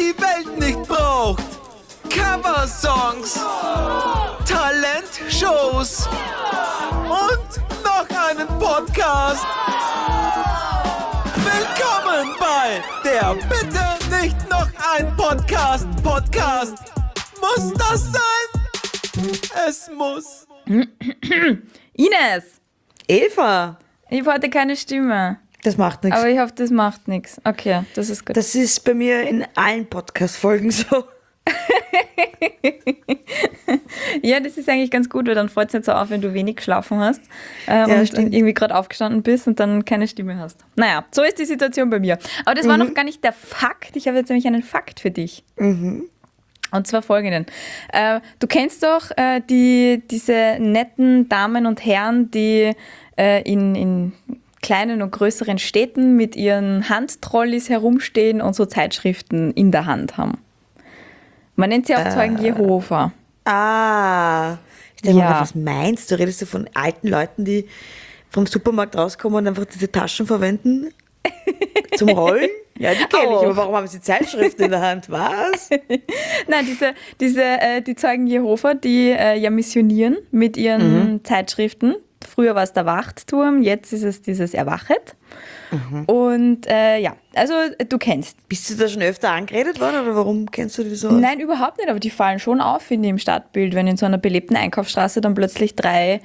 die Welt nicht braucht. Coversongs, Talentshows und noch einen Podcast. Willkommen bei der Bitte nicht noch ein Podcast. Muss das sein? Es muss. Ines, Eva, ich habe heute keine Stimme. das macht nichts. Aber ich hoffe, das macht nichts. Okay, das ist gut. Das ist bei mir in allen Podcast-Folgen so. Ja, das ist eigentlich ganz gut, weil dann fällt es nicht so auf, wenn du wenig geschlafen hast und stimmt. irgendwie gerade aufgestanden bist und dann keine Stimme hast. Naja, so ist die Situation bei mir. Aber das war noch gar nicht der Fakt. Ich habe jetzt nämlich einen Fakt für dich. Und zwar folgenden. Du kennst doch diese netten Damen und Herren, die in kleinen und größeren Städten mit ihren Handtrolleys herumstehen und so Zeitschriften in der Hand haben. Man nennt sie auch Zeugen Jehova. Ich denke Ja. mal, was meinst du? Redest du von alten Leuten, die vom Supermarkt rauskommen und einfach diese Taschen verwenden zum Rollen? Ja, die kenne ich, Auch. aber warum haben sie Zeitschriften in der Hand? Was? Nein, die Zeugen Jehova, die ja missionieren mit ihren Zeitschriften. Früher war es der Wachturm, jetzt ist es dieses Erwachet. Und ja, also du kennst. Bist du da schon öfter angeredet worden oder warum kennst du die so? Nein, überhaupt nicht, aber die fallen schon auf, finde ich, im Stadtbild, wenn in so einer belebten Einkaufsstraße dann plötzlich drei,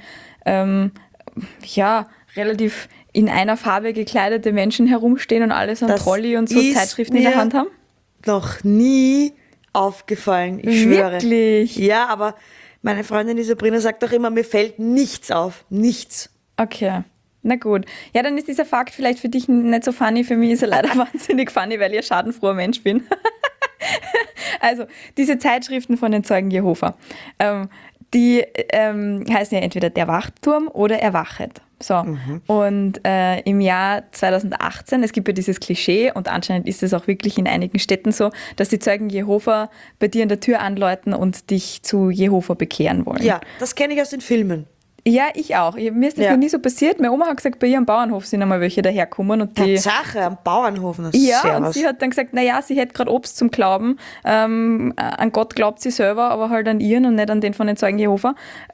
relativ in einer Farbe gekleidete Menschen herumstehen und alle so ein Das Trolley und so ist Zeitschriften in der mir Hand haben. Noch nie aufgefallen, ich schwöre. Wirklich? Ja, aber meine Freundin Sabrina sagt doch immer, mir fällt nichts auf. Nichts. Okay, na gut. Ja, dann ist dieser Fakt vielleicht für dich nicht so funny. Für mich ist er leider wahnsinnig funny, weil ich ein schadenfroher Mensch bin. Also, diese Zeitschriften von den Zeugen Jehova, die heißen ja entweder der Wachturm oder Erwachet. So. Und im Jahr 2018, es gibt ja dieses Klischee und anscheinend ist es auch wirklich in einigen Städten so, dass die Zeugen Jehova bei dir an der Tür anläuten und dich zu Jehova bekehren wollen. Ja, das kenne ich aus den Filmen. Ja, ich auch. Mir ist das Ja. noch nie so passiert. Meine Oma hat gesagt, bei ihr am Bauernhof sind einmal welche daherkommen. Und die, Tatsache, am Bauernhof. Na, ja, servus. und sie hat dann gesagt, naja, sie hätte gerade Obst zum Glauben. An Gott glaubt sie selber, aber halt an ihren und nicht an den von den Zeugen Jehova.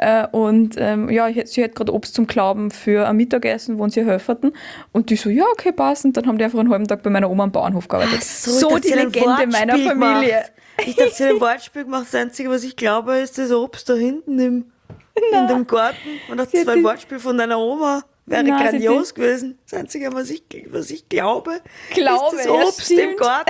Sie hätte gerade Obst zum Glauben für ein Mittagessen, wo sie helferten. Und die so, ja, okay, passt. Und dann haben die einfach einen halben Tag bei meiner Oma am Bauernhof gearbeitet. Ich So dachte, die sie hat ein Legende meiner Wortspiel Familie. gemacht. Ich dachte, sie hat ein Wortspiel gemacht. Das Einzige, was ich glaube, ist das Obst da hinten in dem Garten. Und das Sie hat zwei die- Wortspiel von deiner Oma. Wäre Nein, sie hat grandios gewesen. Das Einzige, was ich glaube, Glaube, ist das ja, Obst im stimmt. Garten.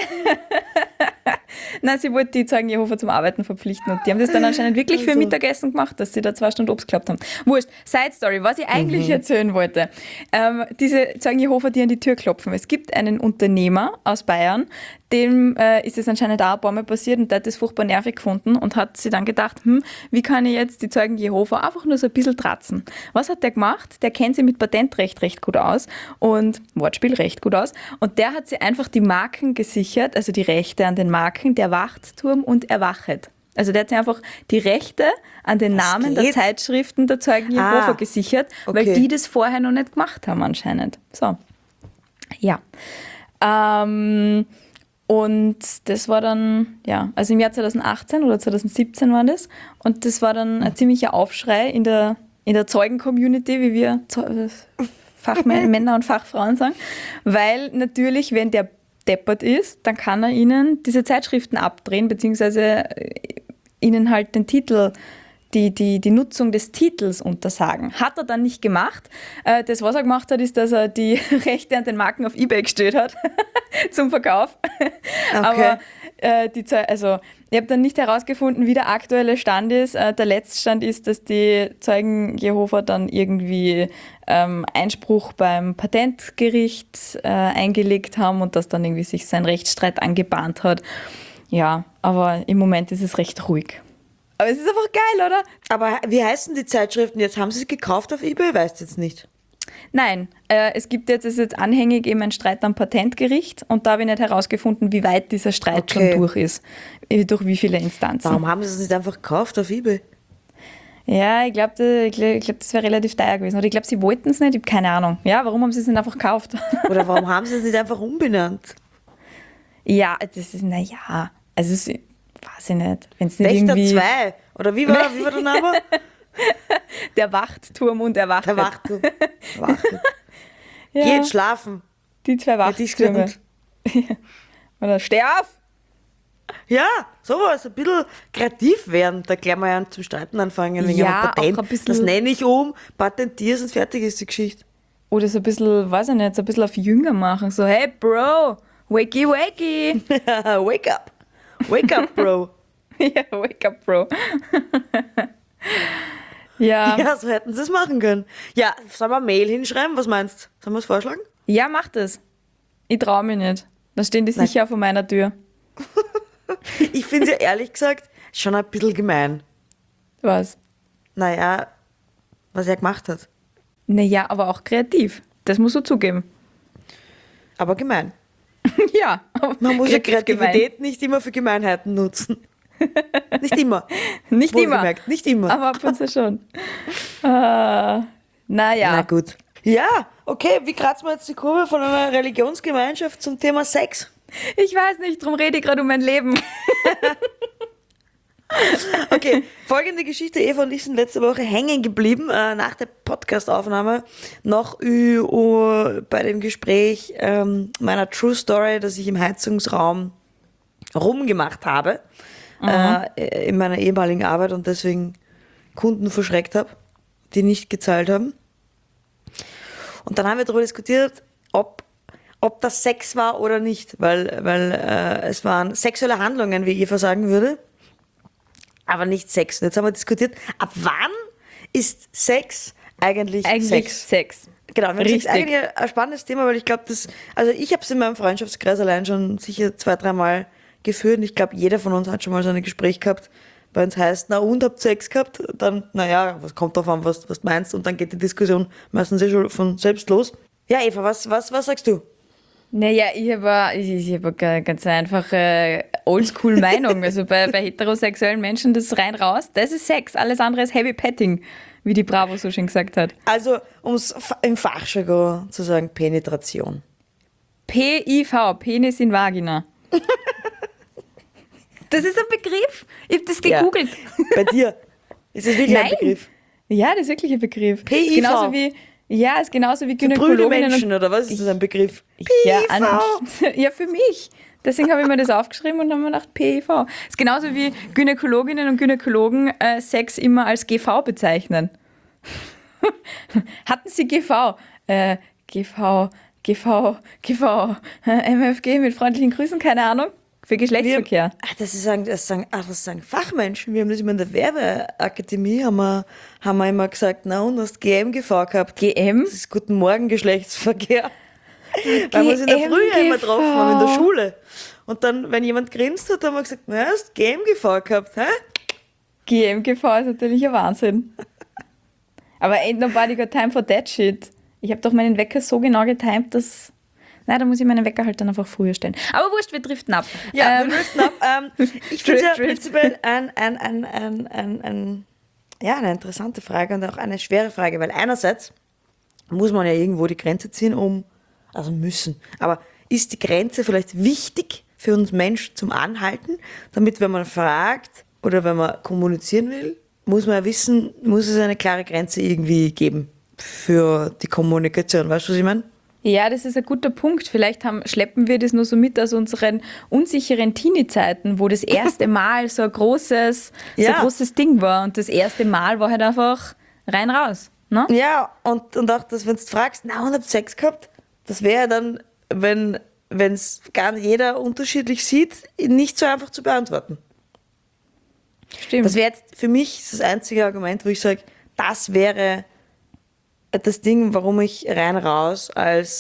Nein, sie wollte die Zeugen Jehova zum Arbeiten verpflichten und die haben das dann anscheinend wirklich für Also. Mittagessen gemacht, dass sie da 2 Stunden Obst geklappt haben. Wurscht, Side Story, was ich eigentlich erzählen wollte. Diese Zeugen Jehova, die an die Tür klopfen. Es gibt einen Unternehmer aus Bayern, dem ist es anscheinend auch ein paar Mal passiert und der hat das furchtbar nervig gefunden und hat sich dann gedacht, wie kann ich jetzt die Zeugen Jehova einfach nur so ein bisschen tratzen? Was hat der gemacht? Der kennt sich mit Patentrecht recht gut aus und Wortspiel recht gut aus und der hat sich einfach die Marken gesichert, also die Rechte an den Marken, der Wachturm und Erwachet. Also der hat sich einfach die Rechte an den Namen der geht? Zeitschriften der Zeugen Jehova gesichert, weil okay. die das vorher noch nicht gemacht haben anscheinend. So. Ja. Und das war dann, ja, also im Jahr 2018 oder 2017 war das. Und das war dann ein ziemlicher Aufschrei in der Zeugen-Community, wie wir Fachmänner und Fachfrauen sagen. Weil natürlich, wenn der deppert ist, dann kann er ihnen diese Zeitschriften abdrehen, beziehungsweise ihnen halt den Titel, die Nutzung des Titels untersagen. Hat er dann nicht gemacht. Das, was er gemacht hat, ist, dass er die Rechte an den Marken auf eBay gestellt hat zum Verkauf. Aber ich habe dann nicht herausgefunden, wie der aktuelle Stand ist. Der letzte Stand ist, dass die Zeugen Jehova dann irgendwie Einspruch beim Patentgericht eingelegt haben und dass dann irgendwie sich sein Rechtsstreit angebahnt hat. Ja, aber im Moment ist es recht ruhig. Aber es ist einfach geil, oder? Aber wie heißen die Zeitschriften jetzt? Haben sie es gekauft auf eBay? Weißt du jetzt nicht. Nein, es ist jetzt anhängig eben ein Streit am Patentgericht und da habe ich nicht herausgefunden, wie weit dieser Streit schon durch ist, durch wie viele Instanzen. Warum haben sie es nicht einfach gekauft auf eBay? Ja, ich glaube, das wäre relativ teuer gewesen. Oder ich glaube, sie wollten es nicht, ich habe keine Ahnung. Ja, warum haben sie es nicht einfach gekauft? Oder warum haben sie es nicht einfach umbenannt? Ja, das ist, naja, Also, weiß ich nicht. Wenn es nicht Wächter irgendwie 2. Oder wie war der Name? der Wachtturm und der Wachturm. Der Wachturm. Wachturm. Ja, Geht schlafen. die zwei Hätte ich's Wachtürme. gesagt. Oder steh auf! Ja, sowas, ein bisschen kreativ werden. Da gleich mal an zum Streiten anfangen wegen Ja, einem Patent. auch ein bisschen- Das nenne ich um, patentierst und fertig ist die Geschichte. Oder so ein bisschen, weiß ich nicht, so ein bisschen auf Jünger machen. So, hey Bro, wakey wakey. Wake up. Wake up, Bro. ja, wake up, Bro. ja. Ja, so hätten sie es machen können. Ja, sollen wir eine Mail hinschreiben? Was meinst du? Sollen wir es vorschlagen? Ja, mach das. Ich traue mich nicht. Da stehen die Nein. sicher vor meiner Tür. Ich finde es ja ehrlich gesagt schon ein bisschen gemein. Was? Naja, was er gemacht hat. Naja, aber auch kreativ. Das musst du zugeben. Aber gemein. ja. Man muss ja kreativ Kreativität nicht immer für Gemeinheiten nutzen. Nicht immer. gemein. Nicht immer. Wohlgemerkt, nicht immer. Aber ab und zu schon. Na Naja. gut. Ja, okay, wie kratzen wir jetzt die Kurve von einer Religionsgemeinschaft zum Thema Sex? Ich weiß nicht, drum rede ich gerade um mein Leben. Okay, folgende Geschichte. Eva und ich sind letzte Woche hängen geblieben, nach der Podcastaufnahme, noch bei dem Gespräch meiner True Story, dass ich im Heizungsraum rumgemacht habe, in meiner ehemaligen Arbeit und deswegen Kunden verschreckt habe, die nicht gezahlt haben. Und dann haben wir darüber diskutiert, ob das Sex war oder nicht, weil es waren sexuelle Handlungen, wie Eva sagen würde, aber nicht Sex. Und jetzt haben wir diskutiert, ab wann ist Sex eigentlich Sex? Genau, das ist Richtig. eigentlich ein spannendes Thema, weil ich glaube, also ich habe es in meinem Freundschaftskreis allein schon sicher 2-3 Mal geführt und ich glaube, jeder von uns hat schon mal so ein Gespräch gehabt, wenn es heißt, na und, habt Sex gehabt? Dann, naja, was kommt drauf an, was du meinst und dann geht die Diskussion meistens schon von selbst los. Ja, Eva, was sagst du? Naja, ich habe eine ganz einfache Oldschool-Meinung. Also bei heterosexuellen Menschen, das ist rein raus, das ist Sex. Alles andere ist Heavy Petting, wie die Bravo so schön gesagt hat. Also, um es im Fachjargon zu sagen, Penetration. PIV, Penis in Vagina. Das ist ein Begriff. Ich habe das Ja. gegoogelt. Bei dir ist es wirklich ein Nein. Begriff. Ja, das ist wirklich ein Begriff. PIV. Ist genauso wie, ja, ist genauso wie Brüde Gynäkologinnen Menschen, oder was ist das ein Begriff? Ja, PIV. ja, für mich. Deswegen habe ich mir das aufgeschrieben und dann habe ich mir gedacht, PIV. Ist genauso wie Gynäkologinnen und Gynäkologen Sex immer als GV bezeichnen. Hatten Sie GV? GV, MFG mit freundlichen Grüßen, keine Ahnung. Für Geschlechtsverkehr. Das sagen Fachmenschen. Wir haben das immer in der Werbeakademie, haben wir immer gesagt, na und, hast GMGV gehabt. GM? Das ist Guten Morgen Geschlechtsverkehr. Weil wir uns in der Früh ja immer getroffen haben, in der Schule. Und dann, wenn jemand grinst hat, haben wir gesagt, na, hast GMGV gehabt, hä? GMGV ist natürlich ein Wahnsinn. Aber ain't nobody got time for that shit. Ich habe doch meinen Wecker so genau getimt, dass... Nein, da muss ich meinen Wecker halt dann einfach früher stellen. Aber wurscht, wir driften ab. Ja, wir driften ab. Ich finde es ja Drift. prinzipiell eine interessante Frage und auch eine schwere Frage, weil einerseits muss man ja irgendwo die Grenze ziehen, aber ist die Grenze vielleicht wichtig für uns Menschen zum Anhalten, damit wenn man fragt oder wenn man kommunizieren will, muss man ja wissen, muss es eine klare Grenze irgendwie geben für die Kommunikation, weißt du, was ich meine? Ja, das ist ein guter Punkt. Vielleicht schleppen wir das nur so mit aus unseren unsicheren Teenie-Zeiten, wo das erste Mal so ein großes Ding war. Und das erste Mal war halt einfach rein raus. Ne? Ja, und auch, dass wenn du fragst, na und habt Sex gehabt, das wäre dann, wenn es gar nicht jeder unterschiedlich sieht, nicht so einfach zu beantworten. Stimmt. Das wäre jetzt für mich das einzige Argument, wo ich sage, das wäre das Ding, warum ich rein raus als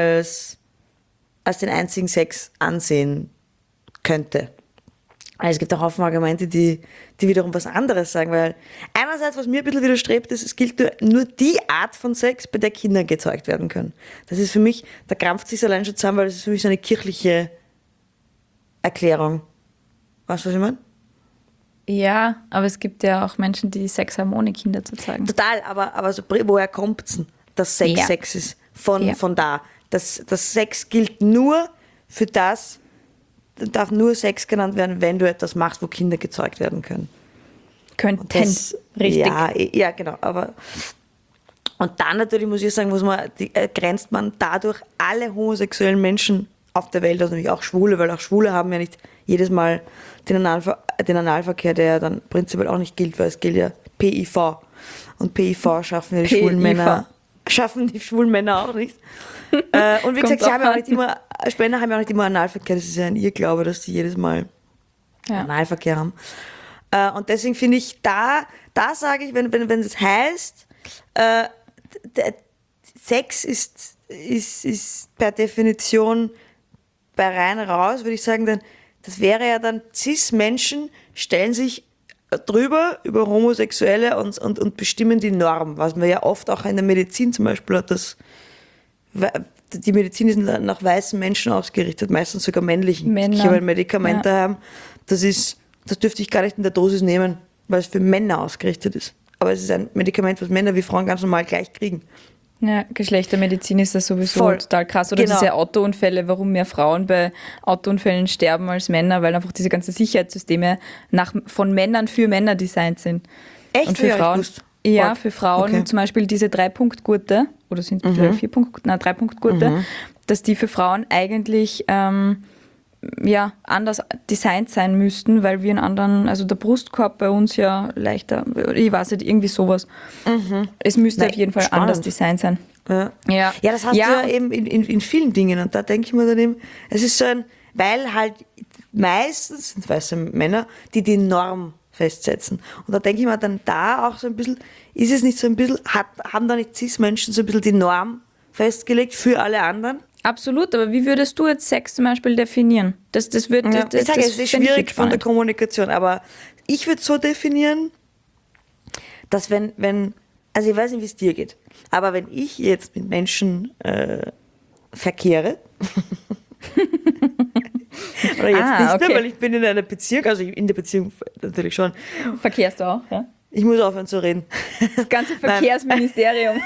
den einzigen Sex ansehen könnte. Also es gibt auch Haufen Argumente, die wiederum was anderes sagen, weil einerseits, was mir ein bisschen widerstrebt, ist, es gilt nur die Art von Sex, bei der Kinder gezeugt werden können. Das ist für mich, da krampft sich allein schon zusammen, weil das ist für mich so eine kirchliche Erklärung. Weißt du, was ich meine? Ja, aber es gibt ja auch Menschen, die Sex haben, ohne Kinder zu zeigen. Total, aber so, woher kommt es denn, dass Sex Ja. Sex ist? Von da. Das Sex gilt nur für das, darf nur Sex genannt werden, wenn du etwas machst, wo Kinder gezeugt werden können. Könnten, Das, richtig. ja, genau. Und dann natürlich muss ich sagen, grenzt man dadurch alle homosexuellen Menschen auf der Welt, also natürlich auch Schwule, weil auch Schwule haben ja nicht jedes Mal den Analverkehr, der ja dann prinzipiell auch nicht gilt, weil es gilt ja PIV. Und PIV schaffen ja die schwulen Männer auch nicht. Und wie gesagt, Spender haben ja auch nicht immer Analverkehr, das ist ja ein Irrglaube, dass sie jedes Mal Analverkehr haben. Und deswegen finde ich, da sage ich, wenn es heißt, Sex ist per Definition bei rein raus, würde ich sagen, dann, das wäre ja dann, Cis-Menschen stellen sich drüber über Homosexuelle und bestimmen die Norm, was man ja oft auch in der Medizin zum Beispiel hat, dass die Medizin ist nach weißen Menschen ausgerichtet, meistens sogar männlichen. Männer. Ich habe ein Medikament daheim, das dürfte ich gar nicht in der Dosis nehmen, weil es für Männer ausgerichtet ist. Aber es ist ein Medikament, was Männer wie Frauen ganz normal gleich kriegen. Ja, Geschlechtermedizin ist das sowieso Voll. total krass. Oder Genau. diese Autounfälle, warum mehr Frauen bei Autounfällen sterben als Männer, weil einfach diese ganzen Sicherheitssysteme von Männern für Männer designt sind. Echt? Und für Ja, ich Frauen, wusste. ja, Fuck. für Frauen Okay. zum Beispiel diese 3-Punkt-Gurte, oder sind es 3-Punkt-Gurte, dass die für Frauen eigentlich anders designt sein müssten, weil wir einen anderen, also der Brustkorb bei uns ja leichter, ich weiß nicht, irgendwie sowas. Es müsste Nein, auf jeden Fall spannend. anders designt sein. Ja. Ja, Ja, das hast du ja eben in vielen Dingen. Und da denke ich mir dann eben, es ist so weil halt meistens sind weiße Männer, die Norm festsetzen. Und da denke ich mir dann da auch so ein bisschen, ist es nicht so ein bisschen, haben da nicht Cis-Menschen so ein bisschen die Norm festgelegt für alle anderen? Absolut, aber wie würdest du jetzt Sex zum Beispiel definieren? Das wird, Ja. das, Ich sage, das es ist fänd ich schwierig jetzt von der spannend. Kommunikation, aber ich würde es so definieren, dass also ich weiß nicht, wie es dir geht, aber wenn ich jetzt mit Menschen verkehre, oder jetzt nicht okay. mehr, weil ich bin in einer Beziehung, also in der Beziehung natürlich schon, Verkehrst du auch, ja? ich muss aufhören zu reden. Das ganze Verkehrsministerium.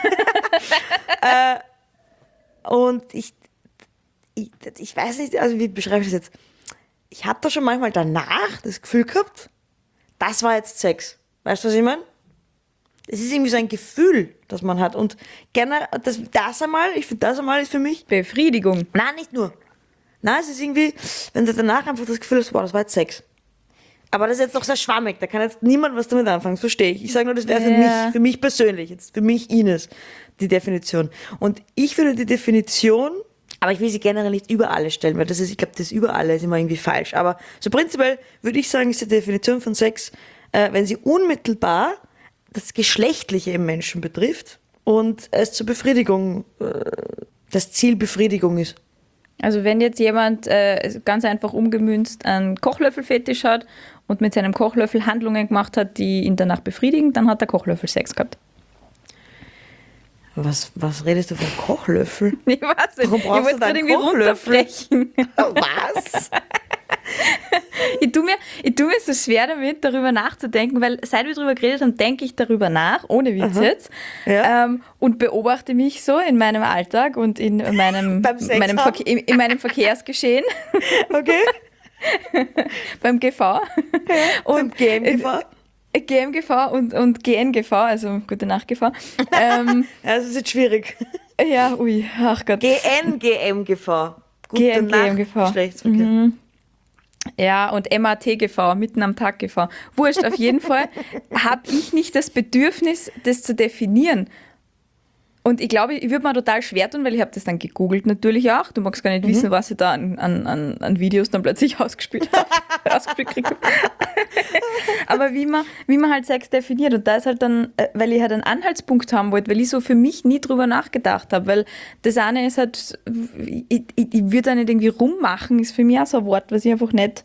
Und ich weiß nicht, also wie beschreibe ich das jetzt? Ich habe da schon manchmal danach das Gefühl gehabt, das war jetzt Sex. Weißt du, was ich meine? Es ist irgendwie so ein Gefühl, das man hat. Und gerne, ich finde, das einmal ist für mich, Befriedigung. nein, nicht nur. Nein, es ist irgendwie, wenn du danach einfach das Gefühl hast, wow, das war jetzt Sex. Aber das ist jetzt noch sehr schwammig, da kann jetzt niemand was damit anfangen, das verstehe ich. Ich sage nur, das wäre Ja. für mich persönlich, jetzt für mich Ines, die Definition. Und ich würde die Definition, aber ich will sie generell nicht über alle stellen, weil ich glaube, das über alle ist immer irgendwie falsch. Aber so prinzipiell würde ich sagen, ist die Definition von Sex, wenn sie unmittelbar das Geschlechtliche im Menschen betrifft und es zur Befriedigung, das Ziel Befriedigung ist. Also wenn jetzt jemand ganz einfach umgemünzt einen Kochlöffelfetisch hat und mit seinem Kochlöffel Handlungen gemacht hat, die ihn danach befriedigen, dann hat der Kochlöffel Sex gehabt. Was redest du von Kochlöffel? Ich weiß nicht, Warum ich brauchst wollte du gerade deinen irgendwie Kochlöffel? runterbrechen. Was? Ich tu mir so schwer damit, darüber nachzudenken, weil seit wir darüber geredet haben, denke ich darüber nach, ohne Witz jetzt, Ja. und beobachte mich so in meinem Alltag und in meinem, Beim Sex meinem, haben? in meinem Verkehrsgeschehen Okay. beim GV. Und GMGV? GMGV und GNGV, also Gute Nacht GV. Ja, das ist jetzt schwierig. Ja, ui, ach Gott. GNGMGV. Gute GNGMGV. Nacht, Geschlechtsverkehr. Ja, und MAT-GV, mitten am Tag GV. Wurscht, auf jeden Fall habe ich nicht das Bedürfnis, das zu definieren. Und ich glaube, ich würde mir total schwer tun, weil ich habe das dann gegoogelt natürlich auch. Du magst gar nicht wissen, was ich da an Videos dann plötzlich ausgespielt gekriegt habe. Aber wie man halt Sex definiert. Und da ist halt dann, weil ich halt einen Anhaltspunkt haben wollte, weil ich so für mich nie drüber nachgedacht habe. Weil das eine ist halt, ich würde da nicht irgendwie rummachen, ist für mich auch so ein Wort, was ich einfach nicht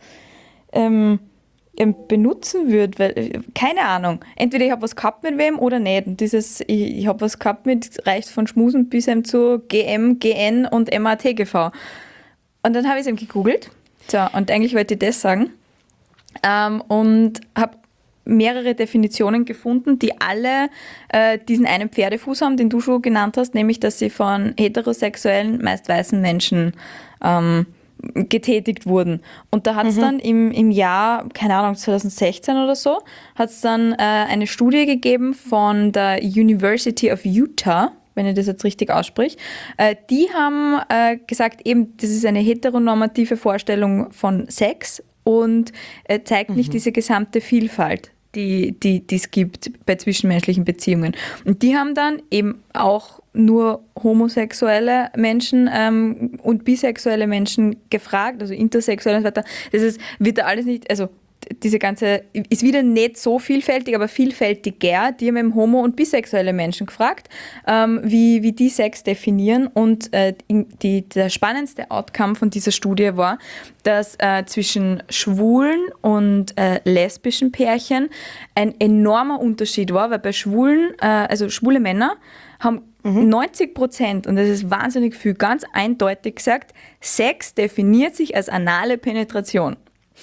benutzen würde, weil, keine Ahnung, entweder ich habe was gehabt mit wem oder nicht. Und dieses, ich habe was gehabt mit, reicht von Schmusen bis hin zu GM, GN und MAT-GV. Und dann habe ich es eben gegoogelt. So, und eigentlich wollte ich das sagen. Und habe mehrere Definitionen gefunden, die alle diesen einen Pferdefuß haben, den du schon genannt hast, nämlich, dass sie von heterosexuellen, meist weißen Menschen getätigt wurden. Und da hat es dann im Jahr, keine Ahnung, 2016 oder so, hat es dann eine Studie gegeben von der University of Utah, wenn ich das jetzt richtig ausspreche. Die haben gesagt, eben, das ist eine heteronormative Vorstellung von Sex und zeigt nicht diese gesamte Vielfalt, die es gibt bei zwischenmenschlichen Beziehungen. Und die haben dann eben auch nur homosexuelle Menschen und bisexuelle Menschen gefragt, also intersexuelle und so weiter. Das ist, wird da alles nicht, also diese ganze, ist wieder nicht so vielfältig, aber vielfältiger. Die haben eben homo- und bisexuelle Menschen gefragt, wie die Sex definieren. Und der spannendste Outcome von dieser Studie war, dass zwischen schwulen und lesbischen Pärchen ein enormer Unterschied war, weil bei schwulen, also schwule Männer haben 90%, und das ist wahnsinnig viel, ganz eindeutig gesagt, Sex definiert sich als anale Penetration.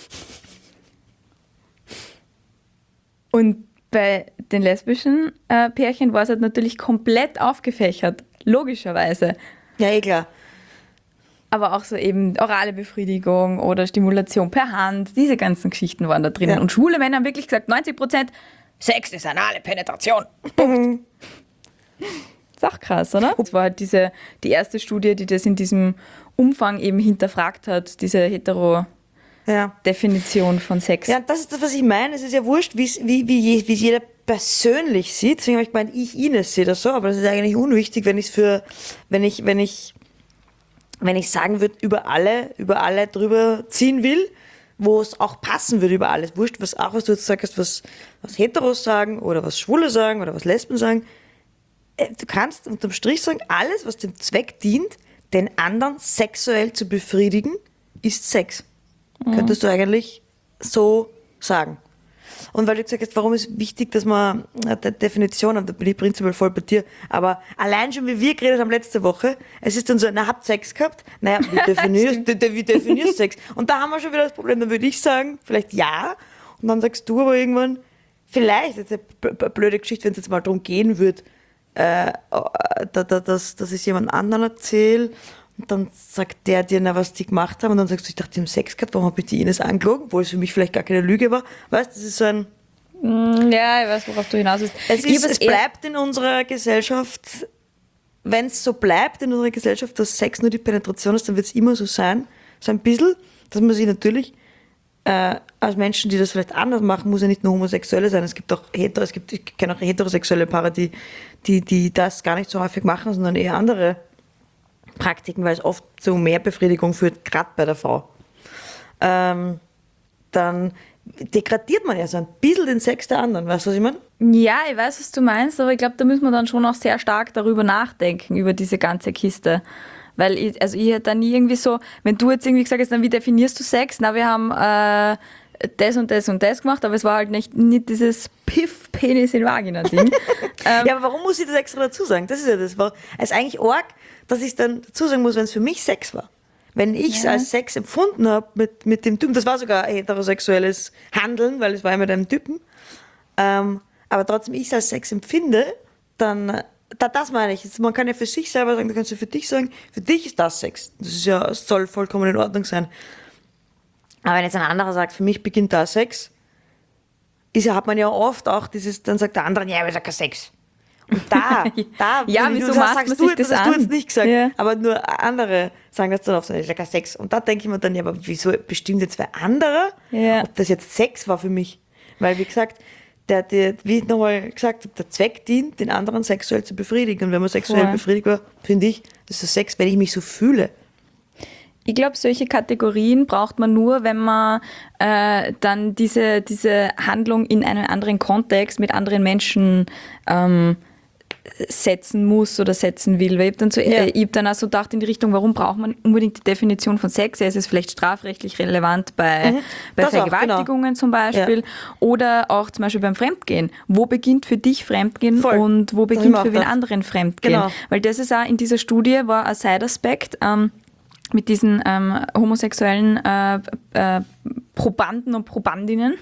Und bei den lesbischen Pärchen war es halt natürlich komplett aufgefächert, logischerweise. Ja, klar. Aber auch so eben orale Befriedigung oder Stimulation per Hand, diese ganzen Geschichten waren da drinnen. Ja. Und schwule Männer haben wirklich gesagt, 90% Sex ist anale Penetration. Punkt. Ist auch krass, oder? Das war halt die erste Studie, die das in diesem Umfang eben hinterfragt hat, diese Hetero-Definition von Sex. Ja, das ist das, was ich meine. Es ist ja wurscht, wie es jeder persönlich sieht. Deswegen habe ich gemeint, Ines sehe das so, aber das ist eigentlich unwichtig, wenn ich sagen würde, über alle drüber ziehen will, wo es auch passen würde über alles. Wurscht, was du jetzt sagst, was Heteros sagen oder was Schwule sagen oder was Lesben sagen. Du kannst unterm Strich sagen, alles, was dem Zweck dient, den anderen sexuell zu befriedigen, ist Sex. Könntest du eigentlich so sagen. Und weil du gesagt hast, warum ist wichtig, dass man eine Definition hat, da bin ich prinzipiell voll bei dir, aber allein schon, wie wir geredet haben letzte Woche, es ist dann so, habt Sex gehabt? Naja, wie definierst du Sex? Und da haben wir schon wieder das Problem, dann würde ich sagen, vielleicht ja, und dann sagst du aber irgendwann, vielleicht, jetzt eine blöde Geschichte, wenn es jetzt mal darum gehen würde, dass ich jemand anderen erzähle, und dann sagt der dir, was die gemacht haben, und dann sagst du, ich dachte, die haben Sex gehabt, warum habe ich die Ines angelogen, obwohl es für mich vielleicht gar keine Lüge war. Weißt du, das ist so ein... Ja, ich weiß, worauf du hinaus willst. Es bleibt in unserer Gesellschaft, wenn es so bleibt in unserer Gesellschaft, dass Sex nur die Penetration ist, dann wird es immer so sein, so ein bisschen, dass man sich natürlich als Menschen, die das vielleicht anders machen, muss ja nicht nur Homosexuelle sein, es gibt auch ich kenne auch heterosexuelle Paare, die das gar nicht so häufig machen, sondern eher andere Praktiken, weil es oft zu mehr Befriedigung führt, gerade bei der Frau. Dann degradiert man ja so ein bisschen den Sex der anderen, weißt du, was ich meine? Ja, ich weiß, was du meinst, aber ich glaube, da müssen wir dann schon auch sehr stark darüber nachdenken, über diese ganze Kiste. Weil ich hätte da nie irgendwie so, wenn du jetzt irgendwie gesagt hast, wie definierst du Sex? Na, wir haben das und das und das gemacht, aber es war halt nicht dieses Piff-Penis in Vagina-Ding. Ja, aber warum muss ich das extra dazu sagen? Das ist ja das. Es ist eigentlich arg, dass ich es dann dazu sagen muss, wenn es für mich Sex war. Wenn ich es als Sex empfunden habe mit dem Typen, das war sogar ein heterosexuelles Handeln, weil es war ja mit einem Typen, aber trotzdem ich es als Sex empfinde, dann, das meine ich. Man kann ja für sich selber sagen, du kannst ja für dich sagen, für dich ist das Sex. Es soll vollkommen in Ordnung sein. Aber wenn jetzt ein anderer sagt, für mich beginnt da Sex, hat man ja oft auch dieses, dann sagt der andere, ja, aber das ist ja kein Sex. Und ja, wieso maßt man sich das an? hast du jetzt nicht gesagt, ja. Aber nur andere sagen das dann oft, das ist ja kein Sex. Und da denke ich mir dann, ja, aber wieso bestimmt jetzt wer andere, ob das jetzt Sex war für mich? Weil, wie gesagt, wie ich nochmal gesagt habe, der Zweck dient, den anderen sexuell zu befriedigen. Und wenn man sexuell befriedigt war, finde ich, das ist Sex, wenn ich mich so fühle. Ich glaube, solche Kategorien braucht man nur, wenn man dann diese Handlung in einen anderen Kontext mit anderen Menschen setzen muss oder setzen will. Weil ich hab dann auch so gedacht in die Richtung, warum braucht man unbedingt die Definition von Sex? Ja, es ist vielleicht strafrechtlich relevant bei Vergewaltigungen zum Beispiel oder auch zum Beispiel beim Fremdgehen. Wo beginnt für dich Fremdgehen und wo beginnt für wen anderen Fremdgehen? Genau. Weil das ist auch in dieser Studie war ein Side-Aspekt, mit diesen homosexuellen Probanden und Probandinnen.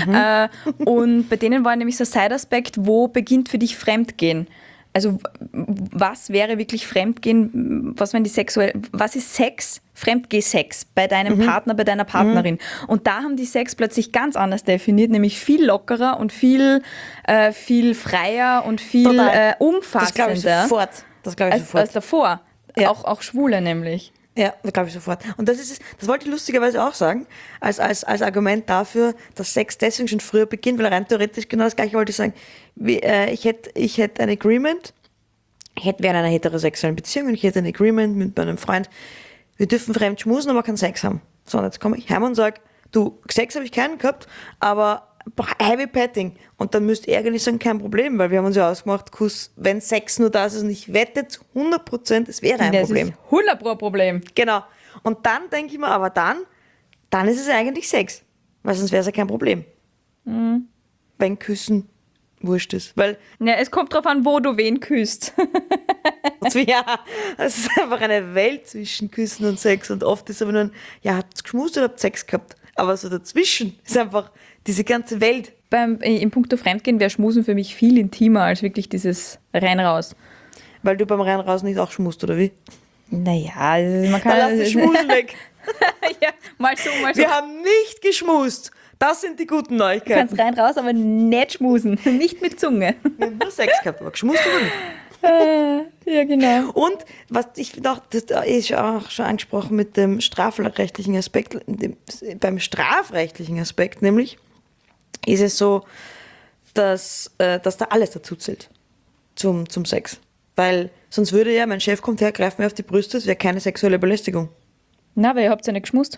Und bei denen war nämlich so ein Side-Aspekt, wo beginnt für dich Fremdgehen? Also was wäre wirklich Fremdgehen, was ist Sex, Fremdgeh-Sex bei deinem Partner, bei deiner Partnerin. Und da haben die Sex plötzlich ganz anders definiert, nämlich viel lockerer und viel freier und viel umfassender. Das glaube ich sofort. Als davor. Ja. Auch Schwule nämlich. Ja, das glaube ich sofort. Und das wollte ich lustigerweise auch sagen, als Argument dafür, dass Sex deswegen schon früher beginnt, weil rein theoretisch genau das Gleiche wollte ich sagen. Ich hätte ein Agreement, wäre in einer heterosexuellen Beziehung und ich hätte ein Agreement mit meinem Freund, wir dürfen fremd schmusen, aber keinen Sex haben. So, und jetzt komme ich heim und sage, du, Sex habe ich keinen gehabt, aber Heavy Petting. Und dann müsst ihr eigentlich sagen, kein Problem, weil wir haben uns ja ausgemacht, Kuss, wenn Sex nur das ist und ich wette zu 100%, es wäre ein Problem. Das ist 100% Problem. Genau. Und dann denke ich mir, aber dann ist es eigentlich Sex. Weil sonst wäre es ja kein Problem. Wenn Küssen wurscht ist. Weil, Ja, es kommt drauf an, wo du wen küsst. ja, es ist einfach eine Welt zwischen Küssen und Sex. Und oft ist aber nur habt ihr geschmust oder habt ihr Sex gehabt? Aber so dazwischen ist einfach diese ganze Welt. Im Punkto Fremdgehen wäre Schmusen für mich viel intimer als wirklich dieses rein-raus. Weil du beim Rein raus nicht auch schmust, oder wie? Naja, man kann... Dann lass die Schmusen weg. Ja, mal so, mal so. Wir haben nicht geschmust. Das sind die guten Du Neuigkeiten. kannst rein-raus, aber nicht schmusen. Nicht mit Zunge. Wir haben nur Sex gehabt, aber geschmust aber nicht. Ja, genau. Und was ich noch, das ist auch schon angesprochen mit dem strafrechtlichen Aspekt, beim strafrechtlichen Aspekt nämlich, ist es so, dass da alles dazu zählt zum Sex. Weil sonst würde ja, mein Chef kommt her, greift mir auf die Brüste, es wäre keine sexuelle Belästigung. Na, aber ihr habt ja nicht geschmust.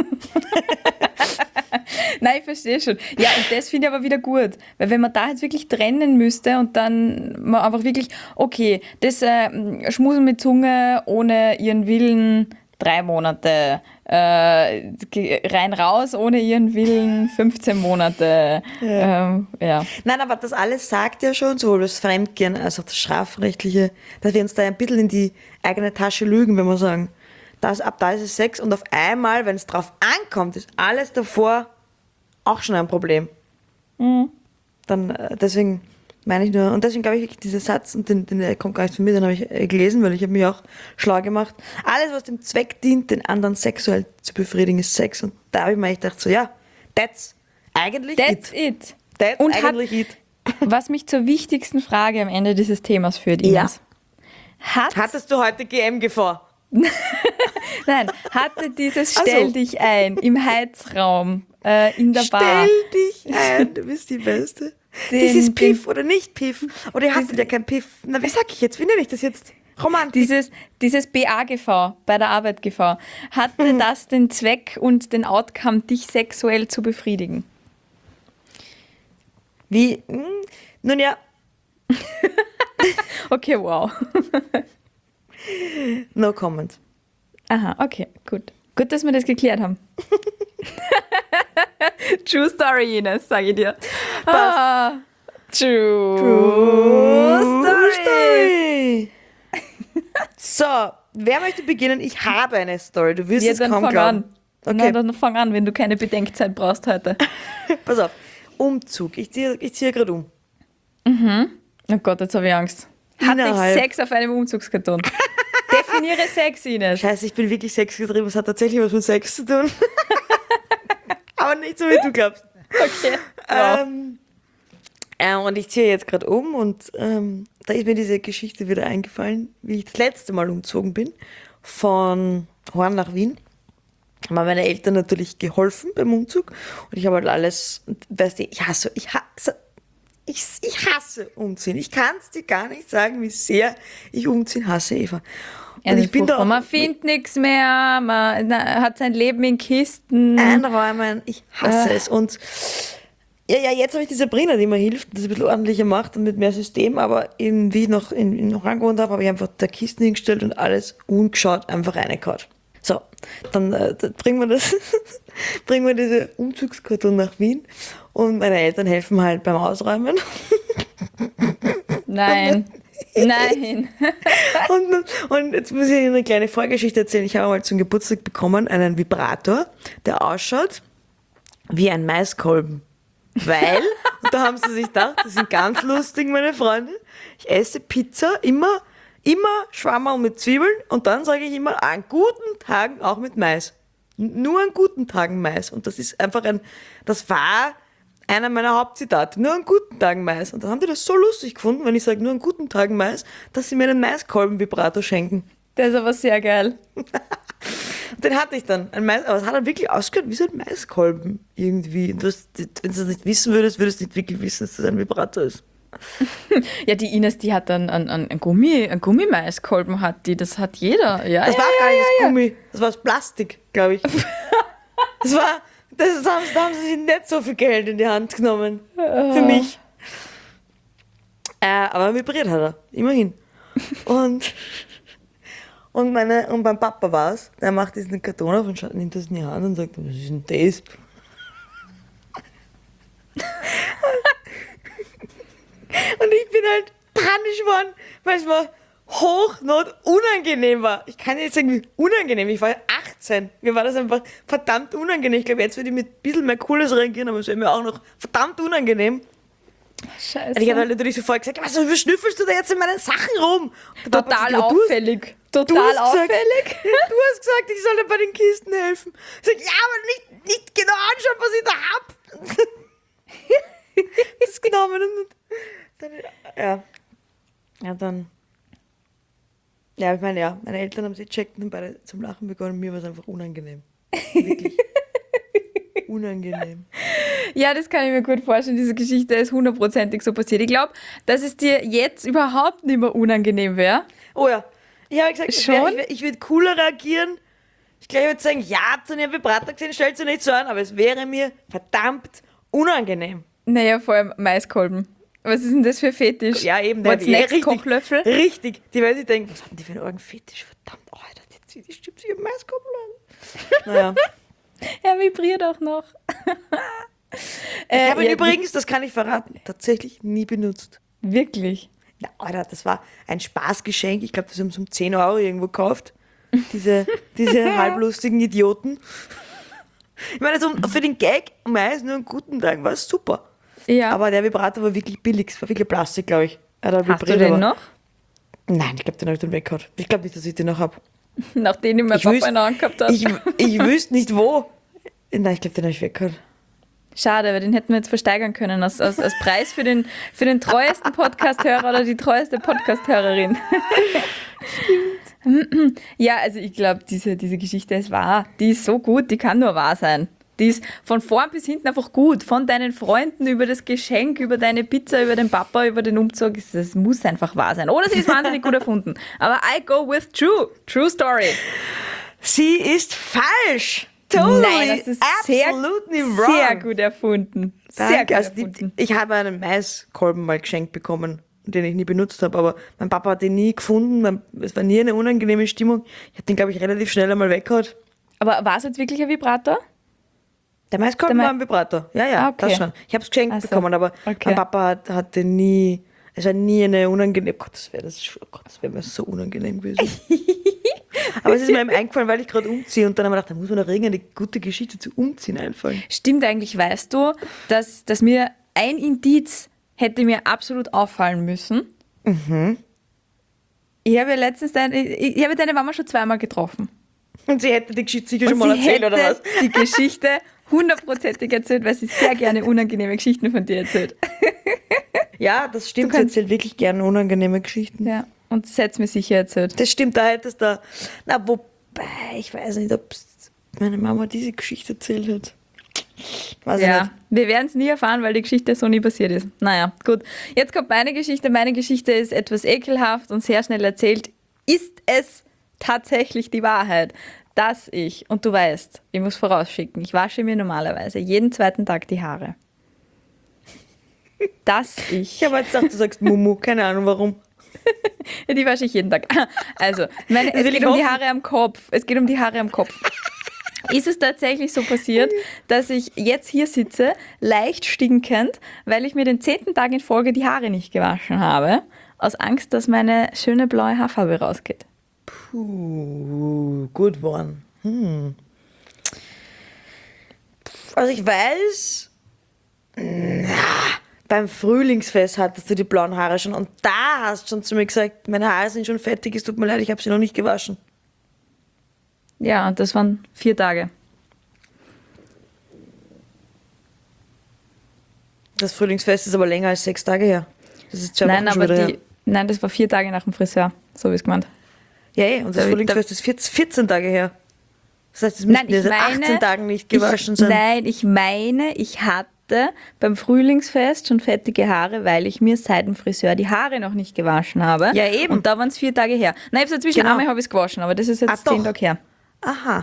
Nein, ich verstehe schon. Ja, und das finde ich aber wieder gut. Weil wenn man da jetzt wirklich trennen müsste und dann man einfach wirklich, okay, das Schmusen mit Zunge ohne ihren Willen 3 Monate, rein raus ohne ihren Willen 15 Monate. Ja. Nein, aber das alles sagt ja schon, sowohl das Fremdgehen als auch das Strafrechtliche, dass wir uns da ein bisschen in die eigene Tasche lügen, wenn wir sagen, ab da ist es Sex und auf einmal, wenn es drauf ankommt, ist alles davor auch schon ein Problem. Dann, deswegen meine ich nur, und deswegen glaube ich wirklich, dieser Satz, und den kommt gar nicht von mir, den habe ich gelesen, weil ich habe mich auch schlau gemacht. Alles, was dem Zweck dient, den anderen sexuell zu befriedigen, ist Sex. Und da habe ich mir echt gedacht, so ja, that's it. That's Und eigentlich it. Was mich zur wichtigsten Frage am Ende dieses Themas führt, Ines. Hattest du heute GM-Gefahr? Nein, hatte dieses Stell dich ein im Heizraum in der Bar. Stell dich ein, du bist die Beste. Dieses Piff oder nicht Piff. Oder ihr hattet ja kein Piff. Na, wie sag ich jetzt? Wie nenne ich das jetzt? Romantik. Dieses BA-GV, bei der Arbeit GV, hatte das den Zweck und den Outcome, dich sexuell zu befriedigen? Wie? Nun ja. Okay, wow. No comment. Aha, okay, gut. Gut, dass wir das geklärt haben. True Story, Ines, sage ich dir. True Story. So, wer möchte beginnen? Ich habe eine Story. Du wirst es kaum glauben. Okay. Na, dann fang an, wenn du keine Bedenkzeit brauchst heute. Pass auf. Umzug. Ich ziehe gerade um. Oh Gott, jetzt habe ich Angst. Hatte ich Sex auf einem Umzugskarton? Definiere Sex, Ines. Scheiße, ich bin wirklich sexgetrieben. Es hat tatsächlich was mit Sex zu tun. Aber nicht so, wie du glaubst. Okay. Wow. Und ich ziehe jetzt gerade um und da ist mir diese Geschichte wieder eingefallen, wie ich das letzte Mal umgezogen bin, von Horn nach Wien. Haben mir meine Eltern natürlich geholfen beim Umzug und ich habe halt alles, weißt du, ich hasse umziehen. Ich kann es dir gar nicht sagen, wie sehr ich umziehen hasse, Eva. Und ich bin da, man findet nichts mehr, man hat sein Leben in Kisten. Einräumen, ich hasse es. Und ja, jetzt habe ich die Sabrina, die mir hilft, das ein bisschen ordentlicher macht und mit mehr System, aber eben, wie ich noch in Oran gewohnt habe, habe ich einfach da Kisten hingestellt und alles ungeschaut einfach reingehauen. So, dann bringen wir diese Umzugskarton nach Wien und meine Eltern helfen halt beim Ausräumen. Nein. Und jetzt muss ich Ihnen eine kleine Vorgeschichte erzählen. Ich habe mal zum Geburtstag bekommen einen Vibrator, der ausschaut wie ein Maiskolben. Weil, und da haben sie sich gedacht, das sind ganz lustig, meine Freunde, ich esse Pizza immer Immer Schwammerl mit Zwiebeln und dann sage ich immer, an guten Tagen auch mit Mais. Nur an guten Tagen Mais. Und das ist einfach das war einer meiner Hauptzitate. Nur an guten Tagen Mais. Und dann haben die das so lustig gefunden, wenn ich sage, nur an guten Tagen Mais, dass sie mir einen Maiskolben-Vibrator schenken. Der ist aber sehr geil. Den hatte ich dann. Aber es hat dann wirklich ausgehört wie so ein Maiskolben irgendwie. Wenn du das nicht wissen würdest, würdest du nicht wirklich wissen, dass das ein Vibrator ist. Ja, die Ines, die hat dann einen Gummimaiskolben, hat die. Das hat jeder. Ja, Das war gar nicht das Gummi, das war das Plastik, glaube ich. Da haben sie sich nicht so viel Geld in die Hand genommen. Für mich. Aber vibriert hat er, immerhin. Und mein Papa war es, der macht diesen Karton auf und nimmt das in die Hand und sagt, was ist denn das? Und ich bin halt panisch geworden, weil es mir hochnot unangenehm war. Ich kann jetzt sagen, wie unangenehm. Ich war 18. Mir war das einfach verdammt unangenehm. Ich glaube, jetzt würde ich mit ein bisschen mehr Cooles reagieren, aber es wäre mir auch noch verdammt ungenehm. Scheiße. Und ich habe halt natürlich sofort gesagt, was schnüffelst du da jetzt in meinen Sachen rum? Und der Papa hat Total gesagt, auffällig. Total auffällig. Du hast gesagt, ich soll dir bei den Kisten helfen. Ich sag, ja, aber nicht genau anschauen, was ich da hab. Das genommen und dann, meine Eltern haben sie gecheckt und beide zum Lachen begonnen. Mir war es einfach unangenehm. Wirklich. Unangenehm. Ja, das kann ich mir gut vorstellen. Diese Geschichte ist 100%ig so passiert. Ich glaube, dass es dir jetzt überhaupt nicht mehr unangenehm wäre. Oh ja. Ich habe gesagt, Schon? ich würde cooler reagieren. Ich glaube, ich würde sagen, ja, habt ihr einen Vibrator gesehen, stellt sie nicht so an, aber es wäre mir verdammt unangenehm. Naja, vor allem Maiskolben. Was ist denn das für Fetisch? Ja, eben. What's next, richtig, Kochlöffel? Richtig. Die werden sich denken, was haben die für einen Orgenfetisch? Verdammt, Alter, die stimmt sich im Maiskolben an. Naja. Er vibriert auch noch. Ich habe ihn ja, übrigens, das kann ich verraten, tatsächlich nie benutzt. Wirklich? Na, Alter, das war ein Spaßgeschenk. Ich glaube, das haben sie um 10 Euro irgendwo gekauft. Diese halblustigen Idioten. Ich meine, also für den Gag, Mais nur einen guten Tag, war es super. Ja. Aber der Vibrator war wirklich billig. Es war wirklich Plastik, glaube ich. Hast du den noch? Nein, ich glaube, den habe ich dann weggehauen. Ich glaube nicht, dass ich den noch habe. Nachdem ich mein Papa einen angehabt hat. Ich wüsste nicht, wo. Nein, ich glaube, den habe ich weggehauen. Schade, weil den hätten wir jetzt versteigern können als Preis für den treuesten Podcast-Hörer oder die treueste Podcast-Hörerin. Ja, also ich glaube, diese Geschichte ist wahr. Die ist so gut, die kann nur wahr sein. Die ist von vorn bis hinten einfach gut. Von deinen Freunden über das Geschenk, über deine Pizza, über den Papa, über den Umzug. Das muss einfach wahr sein. Oder sie ist wahnsinnig gut erfunden. Aber I go with true. True story. Sie ist falsch. Totally. Nein, das ist sehr gut erfunden. Sehr gut Also erfunden. ich habe einen Maiskolben mal geschenkt bekommen, den ich nie benutzt habe, aber mein Papa hat den nie gefunden. Es war nie eine unangenehme Stimmung. Ich habe den, glaube ich, relativ schnell einmal weggehauen. Aber war es jetzt wirklich ein Vibrator? Der Maiskolben war ein Vibrator. Ja, okay. das schon. Ich habe es geschenkt Ach so. bekommen, aber Okay. mein Papa hat den nie. Es war nie eine unangenehme. Das wäre mir so unangenehm gewesen. Aber es ist mir eben eingefallen, weil ich gerade umziehe und dann haben wir gedacht, da muss mir noch irgendeine gute Geschichte zu Umziehen einfallen. Stimmt eigentlich, weißt du, dass mir ein Indiz hätte mir absolut auffallen müssen. Ich habe ja letztens ich habe deine Mama schon zweimal getroffen. Und sie hätte die Geschichte sicher Und schon mal sie erzählt, hätte oder was? die Geschichte 100%ig erzählt, weil sie sehr gerne unangenehme Geschichten von dir erzählt. Ja, das stimmt. Du Sie kannst- erzählt wirklich gerne unangenehme Geschichten. Ja, und das hätte mir sicher erzählt. Das stimmt, da hättest du. Na, wobei, ich weiß nicht, ob meine Mama diese Geschichte erzählt hat. Weiß ich Ja, nicht. wir werden es nie erfahren, weil die Geschichte so nie passiert ist. Naja, gut. Jetzt kommt meine Geschichte. Meine Geschichte ist etwas ekelhaft und sehr schnell erzählt. Ist es tatsächlich die Wahrheit, dass ich, und du weißt, ich muss vorausschicken, ich wasche mir normalerweise jeden zweiten Tag die Haare. Dass Ich habe jetzt gedacht, du sagst Mumu, keine Ahnung warum. Die wasche ich jeden Tag. Also, es will geht ich um die hoffen. Haare am Kopf. Es geht um die Haare am Kopf. Ist es tatsächlich so passiert, dass ich jetzt hier sitze, leicht stinkend, weil ich mir den 10. Tag in Folge die Haare nicht gewaschen habe, aus Angst, dass meine schöne blaue Haarfarbe rausgeht? Good one. Also ich weiß, beim Frühlingsfest hattest du die blauen Haare schon und da hast du schon zu mir gesagt, meine Haare sind schon fettig, es tut mir leid, ich habe sie noch nicht gewaschen. Ja, und das waren 4 Tage. Das Frühlingsfest ist aber länger als 6 Tage her. Das ist 2 Wochen Nein, schon aber wieder her. nein, das war 4 Tage nach dem Friseur, so wie es gemeint. Ja, und das Frühlingsfest ist 14 Tage her. Das heißt, es müssten jetzt 18 Tagen nicht gewaschen sein. Nein, ich meine, ich hatte beim Frühlingsfest schon fettige Haare, weil ich mir seit dem Friseur die Haare noch nicht gewaschen habe. Ja, eben. Und da waren es 4 Tage her. Nein, dazwischen Genau. einmal habe ich es gewaschen, aber das ist jetzt 10 doch. Tage her. Aha.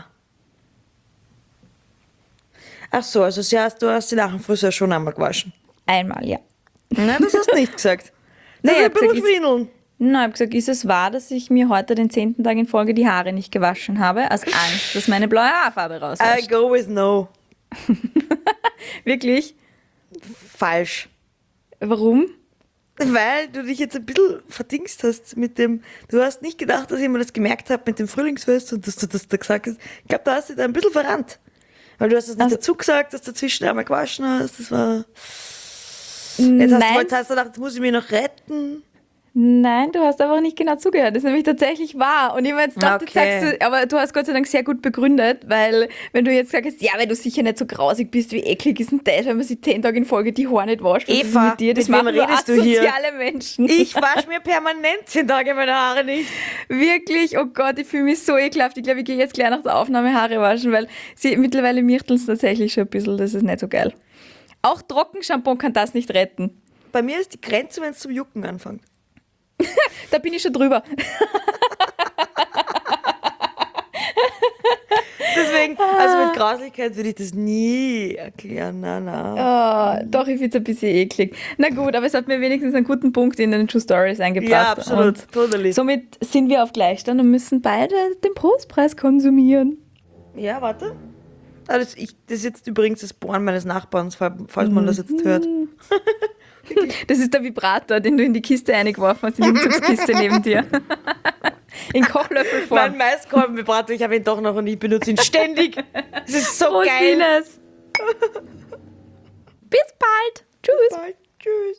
Ach so, also du hast die nach dem Friseur schon einmal gewaschen. Einmal, ja. Nein, das hast du nicht gesagt. Nein, Das ich ist hab ein bisschen gesagt, schwindeln. Nein, ich habe gesagt, ist es wahr, dass ich mir heute den 10. Tag in Folge die Haare nicht gewaschen habe, aus Angst, dass meine blaue Haarfarbe I rausrutscht? go with no. Wirklich? Falsch. Warum? Weil du dich jetzt ein bisschen verdingst hast mit dem, du hast nicht gedacht, dass ich mir das gemerkt habe mit dem Frühlingsfest und dass du das da gesagt hast. Ich glaube, da hast du dich da ein bisschen verrannt. Weil du hast es nicht dazu gesagt, dass du dazwischen einmal gewaschen hast. Das war... Jetzt hast du gedacht, jetzt muss ich mich noch retten. Nein, du hast einfach nicht genau zugehört. Das ist nämlich tatsächlich wahr. Und ich habe jetzt gedacht, jetzt Okay. sagst du, aber du hast Gott sei Dank sehr gut begründet, weil wenn du jetzt sagst, ja, weil du sicher nicht so grausig bist, wie eklig ist denn das, wenn man sich 10 Tage in Folge die Haare nicht wascht? Was ist Eva, mit dir? Das mit wem machen nur redest du hier? asoziale Menschen. Ich wasche mir permanent 10 Tage meine Haare nicht. Wirklich, oh Gott, ich fühle mich so ekelhaft. Ich glaube, ich gehe jetzt gleich nach der Aufnahme Haare waschen, weil sie mittlerweile mirteln es tatsächlich schon ein bisschen. Das ist nicht so geil. Auch Trockenshampoo kann das nicht retten. Bei mir ist die Grenze, wenn es zum Jucken anfängt. Da bin ich schon drüber. Deswegen, also mit Grauslichkeit würde ich das nie erklären. Na. Doch, ich finde es ein bisschen eklig. Na gut, aber es hat mir wenigstens einen guten Punkt in den True Stories eingebracht. Ja, absolut, Und totally. somit sind wir auf Gleichstand und müssen beide den Prostpreis konsumieren. Ja, warte. Das ist jetzt übrigens das Bohren meines Nachbarns, falls man das jetzt hört. Das ist der Vibrator, den du in die Kiste eingeworfen hast, in die Umzugskiste neben dir. In Kochlöffelform. Mein Maiskolbenvibrator, ich habe ihn doch noch und ich benutze ihn ständig. Das ist so Prost, geil. Ines. Bis bald. Tschüss. Bye. Tschüss.